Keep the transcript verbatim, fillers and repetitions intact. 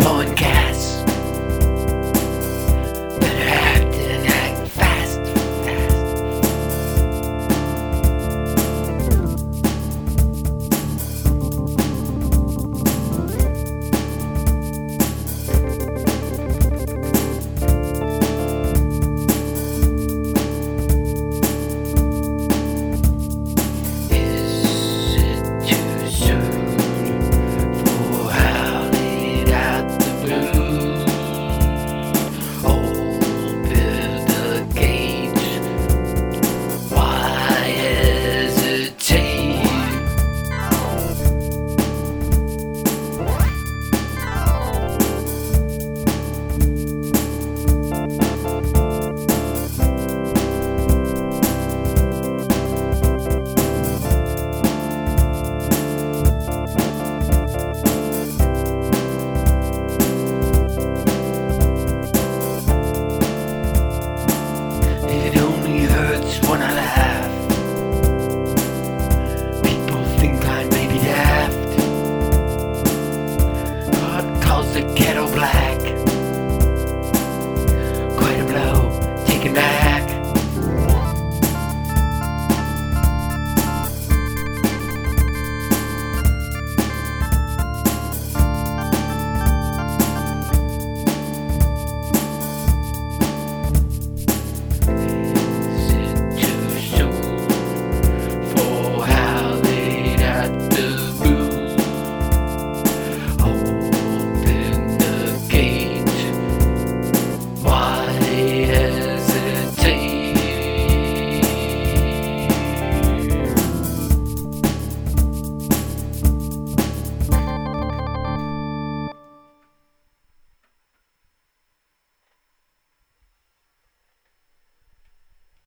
blowing gas. Better act and act fast, fast. Is it too soon for howling at the blue? Open the gate. Why hesitate? It only hurts when I laugh. People think I may be daft. God calls the ghetto black. Quite a blow, take a nap.